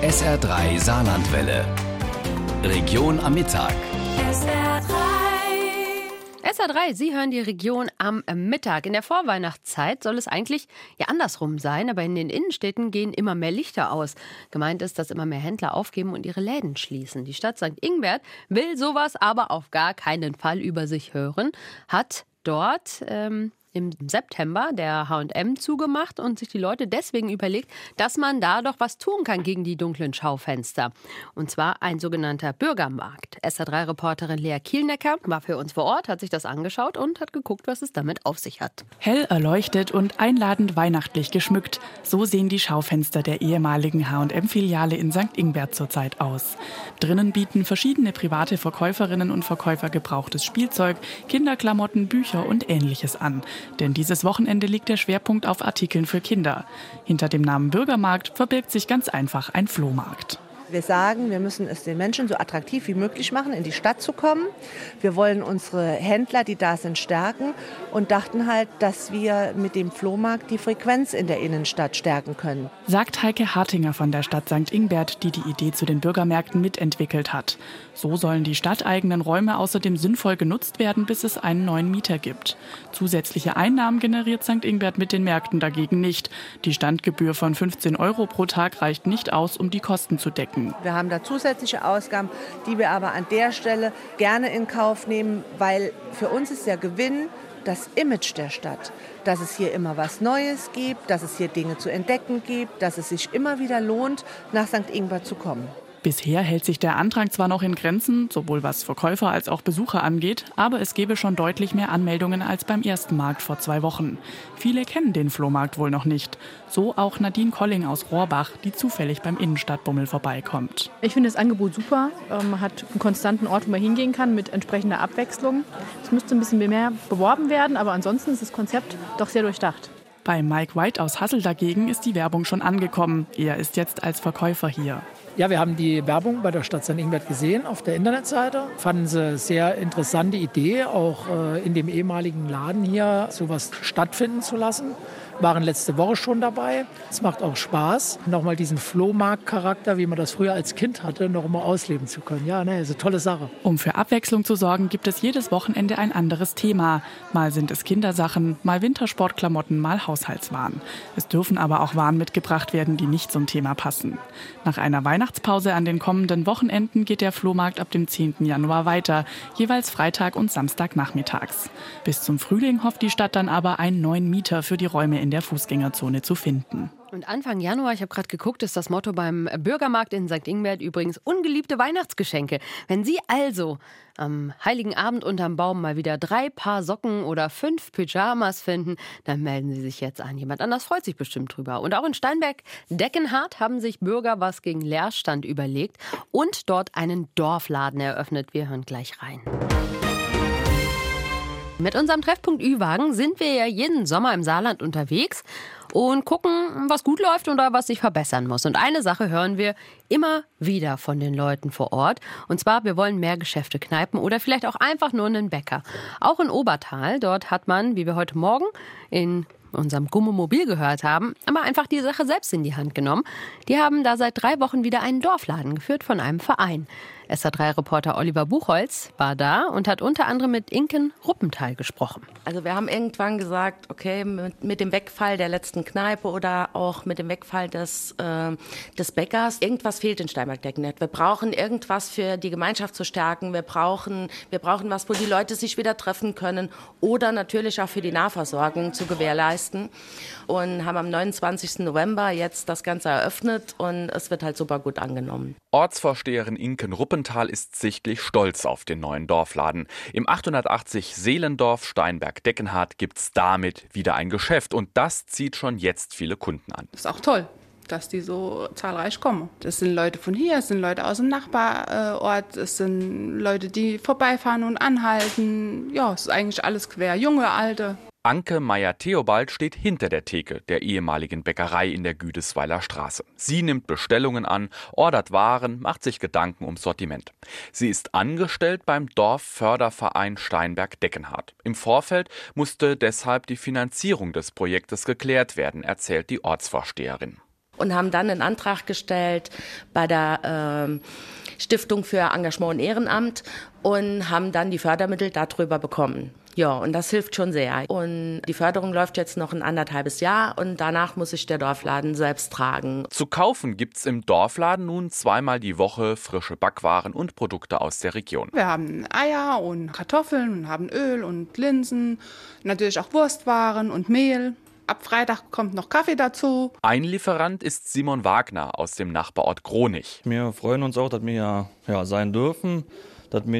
SR3 Saarlandwelle. Region am Mittag. SR3, Sie hören die Region am Mittag. In der Vorweihnachtszeit soll es eigentlich ja andersrum sein, aber in den Innenstädten gehen immer mehr Lichter aus. Gemeint ist, dass immer mehr Händler aufgeben und ihre Läden schließen. Die Stadt St. Ingbert will sowas aber auf gar keinen Fall über sich hören, hat dort im September der H&M zugemacht und sich die Leute deswegen überlegt, dass man da doch was tun kann gegen die dunklen Schaufenster. Und zwar ein sogenannter Bürgermarkt. SR3-Reporterin Lea Kielnecker war für uns vor Ort, hat sich das angeschaut und hat geguckt, was es damit auf sich hat. Hell erleuchtet und einladend weihnachtlich geschmückt. So sehen die Schaufenster der ehemaligen H&M-Filiale in St. Ingbert zurzeit aus. Drinnen bieten verschiedene private Verkäuferinnen und Verkäufer gebrauchtes Spielzeug, Kinderklamotten, Bücher und Ähnliches an. Denn dieses Wochenende liegt der Schwerpunkt auf Artikeln für Kinder. Hinter dem Namen Bürgermarkt verbirgt sich ganz einfach ein Flohmarkt. Wir sagen, wir müssen es den Menschen so attraktiv wie möglich machen, in die Stadt zu kommen. Wir wollen unsere Händler, die da sind, stärken und dachten halt, dass wir mit dem Flohmarkt die Frequenz in der Innenstadt stärken können. Sagt Heike Hartinger von der Stadt St. Ingbert, die die Idee zu den Bürgermärkten mitentwickelt hat. So sollen die stadteigenen Räume außerdem sinnvoll genutzt werden, bis es einen neuen Mieter gibt. Zusätzliche Einnahmen generiert St. Ingbert mit den Märkten dagegen nicht. Die Standgebühr von 15 € pro Tag reicht nicht aus, um die Kosten zu decken. Wir haben da zusätzliche Ausgaben, die wir aber an der Stelle gerne in Kauf nehmen, weil für uns ist der Gewinn das Image der Stadt. Dass es hier immer was Neues gibt, dass es hier Dinge zu entdecken gibt, dass es sich immer wieder lohnt, nach St. Ingbert zu kommen. Bisher hält sich der Andrang zwar noch in Grenzen, sowohl was Verkäufer als auch Besucher angeht, aber es gäbe schon deutlich mehr Anmeldungen als beim ersten Markt vor 2 Wochen. Viele kennen den Flohmarkt wohl noch nicht. So auch Nadine Colling aus Rohrbach, die zufällig beim Innenstadtbummel vorbeikommt. Ich finde das Angebot super. Man hat einen konstanten Ort, wo man hingehen kann mit entsprechender Abwechslung. Es müsste ein bisschen mehr beworben werden, aber ansonsten ist das Konzept doch sehr durchdacht. Bei Mike White aus Hassel dagegen ist die Werbung schon angekommen. Er ist jetzt als Verkäufer hier. Ja, wir haben die Werbung bei der Stadt St. Ingbert gesehen auf der Internetseite. Fanden sie sehr interessante Idee, auch in dem ehemaligen Laden hier sowas stattfinden zu lassen. Waren letzte Woche schon dabei. Es macht auch Spaß, nochmal diesen Flohmarkt-Charakter, wie man das früher als Kind hatte, noch mal ausleben zu können. Ja, ist eine tolle Sache. Um für Abwechslung zu sorgen, gibt es jedes Wochenende ein anderes Thema. Mal sind es Kindersachen, mal Wintersportklamotten, mal Haushaltswaren. Es dürfen aber auch Waren mitgebracht werden, die nicht zum Thema passen. Nach einer Weihnachtspause an den kommenden Wochenenden geht der Flohmarkt ab dem 10. Januar weiter, jeweils Freitag und Samstag nachmittags. Bis zum Frühling hofft die Stadt dann aber, einen neuen Mieter für die Räume in der Fußgängerzone zu finden. Und Anfang Januar, ich habe gerade geguckt, ist das Motto beim Bürgermarkt in St. Ingbert übrigens ungeliebte Weihnachtsgeschenke. Wenn Sie also am Heiligen Abend unterm Baum mal wieder 3 Paar Socken oder 5 Pyjamas finden, dann melden Sie sich jetzt an. Jemand anders freut sich bestimmt drüber. Und auch in Steinberg-Deckenhardt haben sich Bürger was gegen Leerstand überlegt und dort einen Dorfladen eröffnet. Wir hören gleich rein. Mit unserem Treffpunkt Ü-Wagen sind wir ja jeden Sommer im Saarland unterwegs und gucken, was gut läuft oder was sich verbessern muss. Und eine Sache hören wir immer wieder von den Leuten vor Ort. Und zwar, wir wollen mehr Geschäfte, Kneipen oder vielleicht auch einfach nur einen Bäcker. Auch in Obertal, dort hat man, wie wir heute Morgen in unserem Gummomobil gehört haben, aber einfach die Sache selbst in die Hand genommen. Die haben da seit 3 Wochen wieder einen Dorfladen geführt von einem Verein. SR3-Reporter Oliver Buchholz war da und hat unter anderem mit Inken Ruppenthal gesprochen. Also wir haben irgendwann gesagt, okay, mit dem Wegfall der letzten Kneipe oder auch mit dem Wegfall des Bäckers, irgendwas fehlt in Steinberg-Deckenhardt. Wir brauchen irgendwas für die Gemeinschaft zu stärken. Wir brauchen was, wo die Leute sich wieder treffen können oder natürlich auch für die Nahversorgung zu gewährleisten. Und haben am 29. November jetzt das Ganze eröffnet und es wird halt super gut angenommen. Ortsvorsteherin Inken Ruppenthal ist sichtlich stolz auf den neuen Dorfladen. Im 880 Seelendorf Steinberg-Deckenhardt gibt's damit wieder ein Geschäft und das zieht schon jetzt viele Kunden an. Das ist auch toll, dass die so zahlreich kommen. Das sind Leute von hier, es sind Leute aus dem Nachbarort, es sind Leute, die vorbeifahren und anhalten. Ja, es ist eigentlich alles quer, junge, alte. Anke Meyer-Theobald steht hinter der Theke der ehemaligen Bäckerei in der Güdesweiler Straße. Sie nimmt Bestellungen an, ordert Waren, macht sich Gedanken ums Sortiment. Sie ist angestellt beim Dorfförderverein Steinberg-Deckenhardt. Im Vorfeld musste deshalb die Finanzierung des Projektes geklärt werden, erzählt die Ortsvorsteherin. Und haben dann einen Antrag gestellt bei der Stiftung für Engagement und Ehrenamt und haben dann die Fördermittel darüber bekommen. Ja, und das hilft schon sehr. Und die Förderung läuft jetzt noch 1,5 Jahr und danach muss sich der Dorfladen selbst tragen. Zu kaufen gibt's im Dorfladen nun 2-mal die Woche frische Backwaren und Produkte aus der Region. Wir haben Eier und Kartoffeln und haben Öl und Linsen, natürlich auch Wurstwaren und Mehl. Ab Freitag kommt noch Kaffee dazu. Ein Lieferant ist Simon Wagner aus dem Nachbarort Kronich. Wir freuen uns auch, dass wir ja sein dürfen, dass wir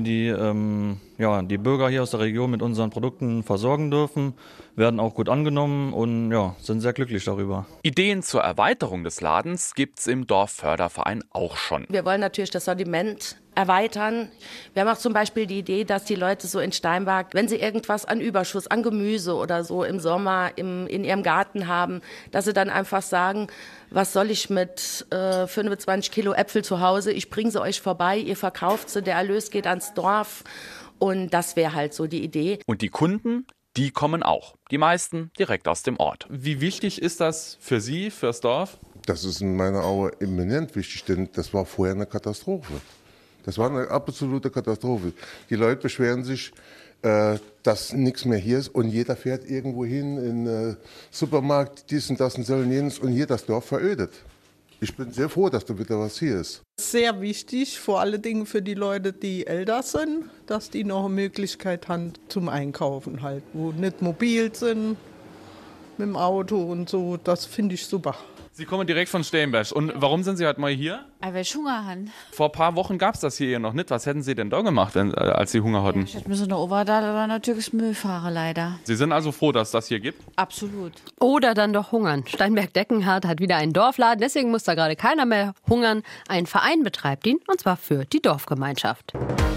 die Bürger hier aus der Region mit unseren Produkten versorgen dürfen, werden auch gut angenommen und sind sehr glücklich darüber. Ideen zur Erweiterung des Ladens gibt's im Dorfförderverein auch schon. Wir wollen natürlich das Sortiment erweitern. Wir haben auch zum Beispiel die Idee, dass die Leute so in Steinberg, wenn sie irgendwas an Überschuss, an Gemüse oder so im Sommer in ihrem Garten haben, dass sie dann einfach sagen, was soll ich mit 25 Kilo Äpfel zu Hause? Ich bringe sie euch vorbei, ihr verkauft sie, der Erlös geht ans Dorf. Und das wäre halt so die Idee. Und die Kunden, die kommen auch. Die meisten direkt aus dem Ort. Wie wichtig ist das für Sie, fürs Dorf? Das ist in meiner Augen eminent wichtig, denn das war vorher eine Katastrophe. Das war eine absolute Katastrophe. Die Leute beschweren sich, dass nichts mehr hier ist und jeder fährt irgendwo hin in den Supermarkt, dies und das und so und jenes und hier das Dorf verödet. Ich bin sehr froh, dass da wieder was hier ist. Sehr wichtig, vor allen Dingen für die Leute, die älter sind, dass die noch eine Möglichkeit haben zum Einkaufen halt, wo nicht mobil sind mit dem Auto und so. Das finde ich super. Sie kommen direkt von Steenberg. Und warum sind Sie heute mal hier? Weil ich Hunger habe. Vor ein paar Wochen gab es das hier noch nicht. Was hätten Sie denn da gemacht, als Sie Hunger hatten? Ich hätte mir so eine Overdal oder natürlich Müll fahren, leider. Sie sind also froh, dass das hier gibt? Absolut. Oder dann doch hungern. Steinberg-Deckenhardt hat wieder einen Dorfladen, deswegen muss da gerade keiner mehr hungern. Ein Verein betreibt ihn, und zwar für die Dorfgemeinschaft.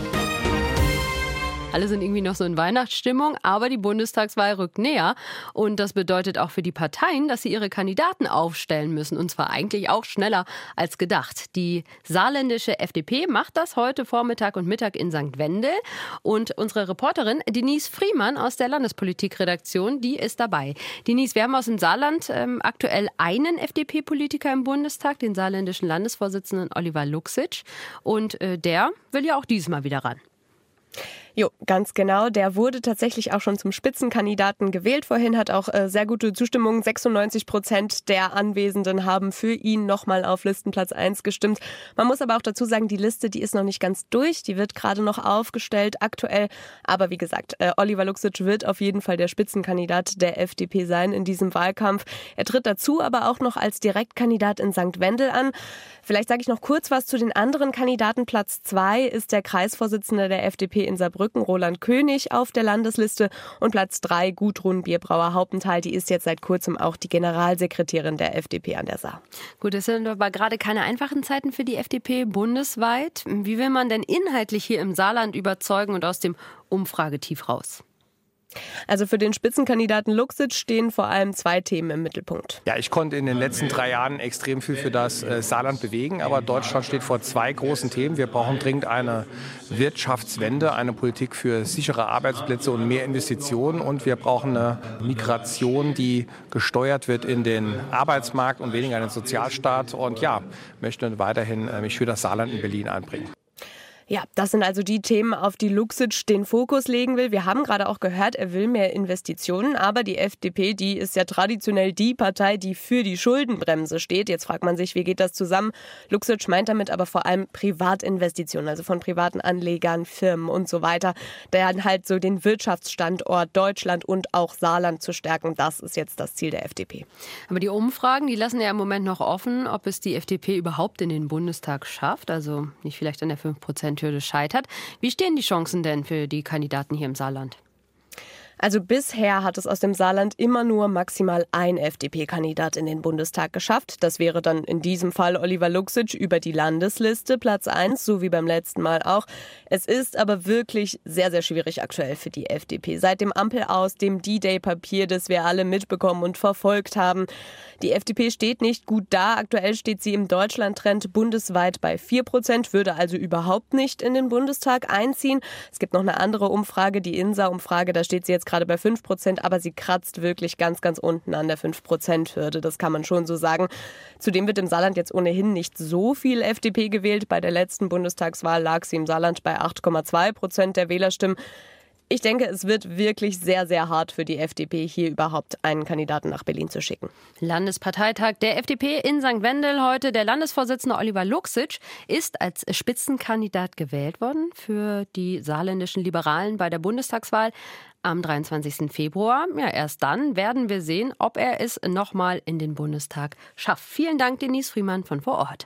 Alle sind irgendwie noch so in Weihnachtsstimmung, aber die Bundestagswahl rückt näher. Und das bedeutet auch für die Parteien, dass sie ihre Kandidaten aufstellen müssen. Und zwar eigentlich auch schneller als gedacht. Die saarländische FDP macht das heute Vormittag und Mittag in St. Wendel. Und unsere Reporterin Denise Friemann aus der Landespolitikredaktion, die ist dabei. Denise, wir haben aus dem Saarland aktuell einen FDP-Politiker im Bundestag, den saarländischen Landesvorsitzenden Oliver Luxic. Und der will ja auch diesmal wieder ran. Jo, ganz genau. Der wurde tatsächlich auch schon zum Spitzenkandidaten gewählt. Vorhin hat auch sehr gute Zustimmung. 96% der Anwesenden haben für ihn nochmal auf Listenplatz 1 gestimmt. Man muss aber auch dazu sagen, die Liste, die ist noch nicht ganz durch. Die wird gerade noch aufgestellt aktuell. Aber wie gesagt, Oliver Luxic wird auf jeden Fall der Spitzenkandidat der FDP sein in diesem Wahlkampf. Er tritt dazu aber auch noch als Direktkandidat in St. Wendel an. Vielleicht sage ich noch kurz was zu den anderen Kandidaten. Platz 2 ist der Kreisvorsitzende der FDP in Saarbrücken, Roland König, auf der Landesliste. Und Platz 3, Gudrun Bierbrauer-Haupenthal, die ist jetzt seit kurzem auch die Generalsekretärin der FDP an der Saar. Gut, es sind aber gerade keine einfachen Zeiten für die FDP bundesweit. Wie will man denn inhaltlich hier im Saarland überzeugen und aus dem Umfragetief raus? Also für den Spitzenkandidaten Luxic stehen vor allem 2 Themen im Mittelpunkt. Ja, ich konnte in den letzten 3 Jahren extrem viel für das Saarland bewegen, aber Deutschland steht vor 2 großen Themen. Wir brauchen dringend eine Wirtschaftswende, eine Politik für sichere Arbeitsplätze und mehr Investitionen, und wir brauchen eine Migration, die gesteuert wird in den Arbeitsmarkt und weniger in den Sozialstaat, und ja, möchte weiterhin mich für das Saarland in Berlin einbringen. Ja, das sind also die Themen, auf die Luxic den Fokus legen will. Wir haben gerade auch gehört, er will mehr Investitionen, aber die FDP, die ist ja traditionell die Partei, die für die Schuldenbremse steht. Jetzt fragt man sich, wie geht das zusammen? Luxic meint damit aber vor allem Privatinvestitionen, also von privaten Anlegern, Firmen und so weiter, der halt so den Wirtschaftsstandort Deutschland und auch Saarland zu stärken. Das ist jetzt das Ziel der FDP. Aber die Umfragen, die lassen ja im Moment noch offen, ob es die FDP überhaupt in den Bundestag schafft, also nicht vielleicht an der 5% Hürde scheitert. Wie stehen die Chancen denn für die Kandidaten hier im Saarland? Also bisher hat es aus dem Saarland immer nur maximal ein FDP-Kandidat in den Bundestag geschafft. Das wäre dann in diesem Fall Oliver Luxic über die Landesliste, Platz 1, so wie beim letzten Mal auch. Es ist aber wirklich sehr, sehr schwierig aktuell für die FDP. Seit dem Ampelaus, dem D-Day-Papier, das wir alle mitbekommen und verfolgt haben, Die FDP steht nicht gut da. Aktuell steht sie im Deutschland-Trend bundesweit bei 4%, würde also überhaupt nicht in den Bundestag einziehen. Es gibt noch eine andere Umfrage, die INSA-Umfrage, da steht sie jetzt gerade bei 5%, aber sie kratzt wirklich ganz, ganz unten an der 5%-Hürde. Das kann man schon so sagen. Zudem wird im Saarland jetzt ohnehin nicht so viel FDP gewählt. Bei der letzten Bundestagswahl lag sie im Saarland bei 8,2% der Wählerstimmen. Ich denke, es wird wirklich sehr, sehr hart für die FDP, hier überhaupt einen Kandidaten nach Berlin zu schicken. Landesparteitag der FDP in St. Wendel heute. Der Landesvorsitzende Oliver Luxic ist als Spitzenkandidat gewählt worden für die saarländischen Liberalen bei der Bundestagswahl am 23. Februar. Ja, erst dann werden wir sehen, ob er es nochmal in den Bundestag schafft. Vielen Dank, Denise Friemann von vor Ort.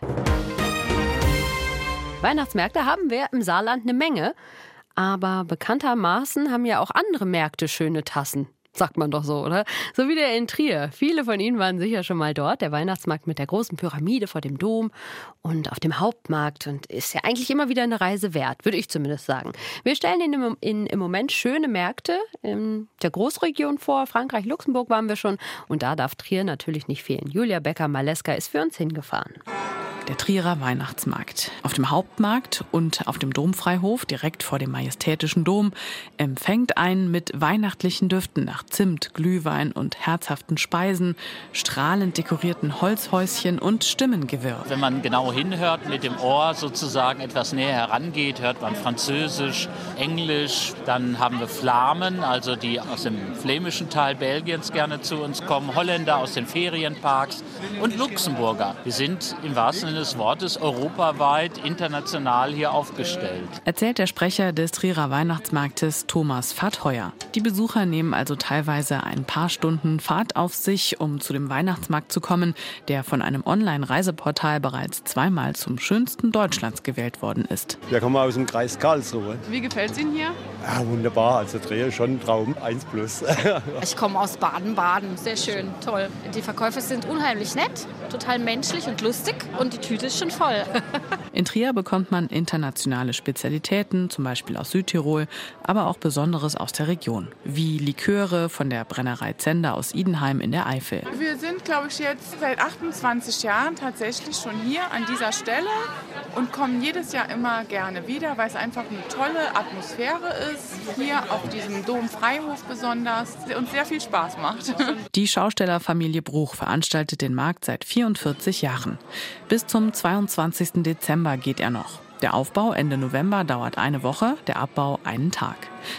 Weihnachtsmärkte haben wir im Saarland eine Menge. Aber bekanntermaßen haben ja auch andere Märkte schöne Tassen. Sagt man doch so, oder? So wie der in Trier. Viele von Ihnen waren sicher schon mal dort. Der Weihnachtsmarkt mit der großen Pyramide vor dem Dom und auf dem Hauptmarkt. Und ist ja eigentlich immer wieder eine Reise wert, würde ich zumindest sagen. Wir stellen Ihnen im Moment schöne Märkte in der Großregion vor. Frankreich, Luxemburg waren wir schon. Und da darf Trier natürlich nicht fehlen. Julia Becker-Maleska ist für uns hingefahren. Der Trierer Weihnachtsmarkt. Auf dem Hauptmarkt und auf dem Domfreihof, direkt vor dem majestätischen Dom, empfängt einen mit weihnachtlichen Düften nach Zimt, Glühwein und herzhaften Speisen, strahlend dekorierten Holzhäuschen und Stimmengewirr. Wenn man genau hinhört, mit dem Ohr sozusagen etwas näher herangeht, hört man Französisch, Englisch. Dann haben wir Flamen, also die aus dem flämischen Teil Belgiens gerne zu uns kommen, Holländer aus den Ferienparks und Luxemburger. Wir sind im wahrsten Sinne des Wortes europaweit, international hier aufgestellt. Erzählt der Sprecher des Trierer Weihnachtsmarktes Thomas Vatheuer. Die Besucher nehmen also teilweise ein paar Stunden Fahrt auf sich, um zu dem Weihnachtsmarkt zu kommen, der von einem Online-Reiseportal bereits zweimal zum schönsten Deutschlands gewählt worden ist. Wir kommen aus dem Kreis Karlsruhe. Wie gefällt es Ihnen hier? Ja, wunderbar, also Trier schon ein Traum, 1+. Ich komme aus Baden-Baden, sehr schön, toll. Die Verkäufer sind unheimlich nett, total menschlich und lustig und die Tüte ist schon voll. In Trier bekommt man internationale Spezialitäten, zum Beispiel aus Südtirol, aber auch Besonderes aus der Region, wie Liköre von der Brennerei Zender aus Idenheim in der Eifel. Wir sind, glaube ich, jetzt seit 28 Jahren tatsächlich schon hier an dieser Stelle und kommen jedes Jahr immer gerne wieder, weil es einfach eine tolle Atmosphäre ist, hier auf diesem Domfreihof besonders, und sehr viel Spaß macht. Die Schaustellerfamilie Bruch veranstaltet den Markt seit 44 Jahren. Bis zum 22. Dezember geht er noch. Der Aufbau Ende November dauert eine Woche, der Abbau einen Tag.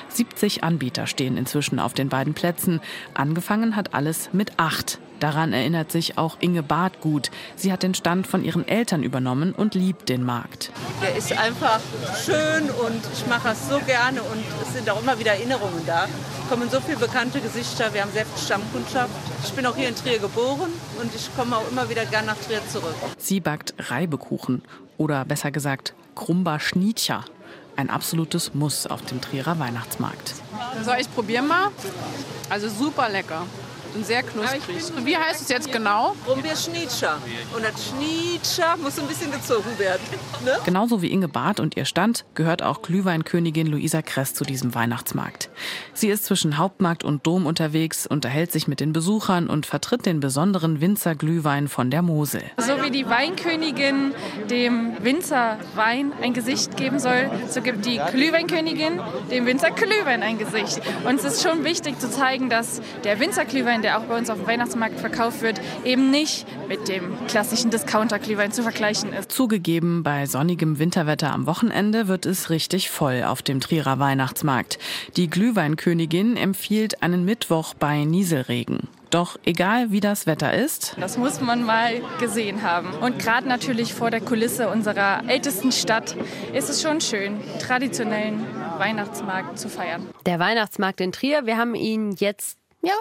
70 Anbieter stehen inzwischen auf den beiden Plätzen. Angefangen hat alles mit 8. Daran erinnert sich auch Inge Barth gut. Sie hat den Stand von ihren Eltern übernommen und liebt den Markt. Der ist einfach schön und ich mache das so gerne und es sind auch immer wieder Erinnerungen da. Es kommen so viele bekannte Gesichter, wir haben sehr viel Stammkundschaft. Ich bin auch hier in Trier geboren und ich komme auch immer wieder gerne nach Trier zurück. Sie backt Reibekuchen oder besser gesagt Krumba-Schnietscher. Ein absolutes Muss auf dem Trierer Weihnachtsmarkt. So, ich probiere mal. Also super lecker. Und sehr knusprig. Wie heißt es jetzt genau? Brombeerschnietscher. Und das Schnietscher muss ein bisschen gezogen werden. Ne? Genauso wie Inge Barth und ihr Stand gehört auch Glühweinkönigin Luisa Kress zu diesem Weihnachtsmarkt. Sie ist zwischen Hauptmarkt und Dom unterwegs, unterhält sich mit den Besuchern und vertritt den besonderen Winzerglühwein von der Mosel. So wie die Weinkönigin dem Winzerwein ein Gesicht geben soll, so gibt die Glühweinkönigin dem Winzerglühwein ein Gesicht. Und es ist schon wichtig zu zeigen, dass der Winzerglühwein, der auch bei uns auf dem Weihnachtsmarkt verkauft wird, eben nicht mit dem klassischen Discounter-Glühwein zu vergleichen ist. Zugegeben, bei sonnigem Winterwetter am Wochenende wird es richtig voll auf dem Trierer Weihnachtsmarkt. Die Glühweinkönigin empfiehlt einen Mittwoch bei Nieselregen. Doch egal wie das Wetter ist, das muss man mal gesehen haben. Und gerade natürlich vor der Kulisse unserer ältesten Stadt ist es schon schön, traditionellen Weihnachtsmarkt zu feiern. Der Weihnachtsmarkt in Trier, wir haben ihn jetzt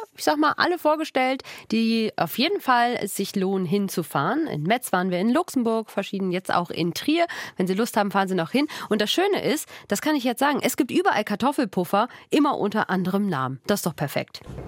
alle vorgestellt, die auf jeden Fall es sich lohnen, hinzufahren. In Metz waren wir, in Luxemburg, verschieden jetzt auch in Trier. Wenn Sie Lust haben, fahren Sie noch hin. Und das Schöne ist, das kann ich jetzt sagen, es gibt überall Kartoffelpuffer, immer unter anderem Namen. Das ist doch perfekt.